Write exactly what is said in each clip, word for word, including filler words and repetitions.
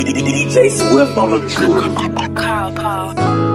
D J Swift on the track. Carl Paul.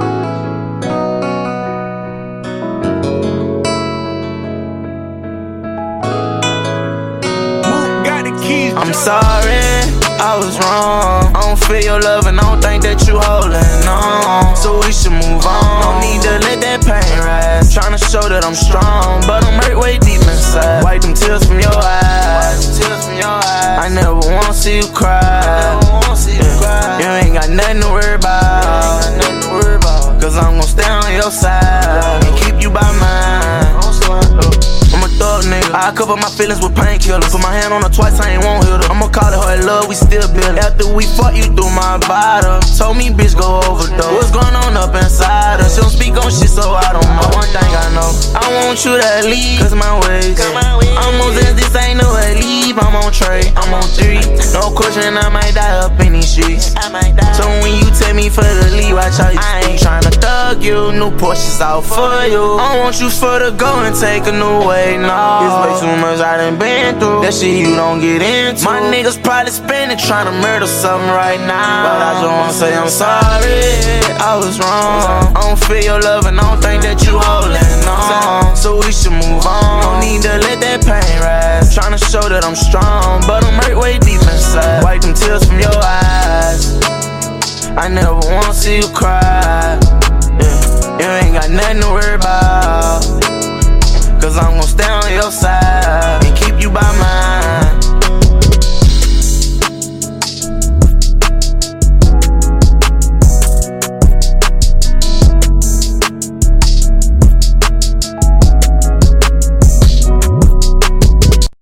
I'm sorry, I was wrong. I don't feel your love and I don't think that you holding on. So we should move on. Don't need to let that pain rise. Tryna show that I'm strong, but I'm hurt way deep inside. Wipe them tears from your eyes. I never wanna see you cry. Yeah. You ain't got nothing to worry about. Cause I'm gon' stay on your side and keep you by mine. I'm a thug nigga, I cover my feelings with painkillers. Put my hand on her twice, I ain't won't hit her. I'ma call it her love, we still build. After we fuck, you threw my bottle. Told me bitch go overdose. What's going on up inside her? She don't speak on shit, so I don't know. One thing I know, I want you to leave, cause my ways I'm on this, this ain't no leave. I'm on trade, I'm on three. No question, I might die up in these streets. So when you tell me for the leave, watch how you I ain't tryna thug you, new Porsches out for you. I want you for the go and take a new way, no. It's way too much I done been through. That shit you don't get into. My niggas probably spending tryna murder something right now. But I just wanna say I'm sorry, I was wrong. I don't feel your love and I don't think that you holding on. So we should move on. Don't need to let that pain rise. Tryna show that I'm strong, but I'm hurt way deep inside. Wipe them tears from your eyes. I never wanna see you cry. Yeah. You ain't got nothing to worry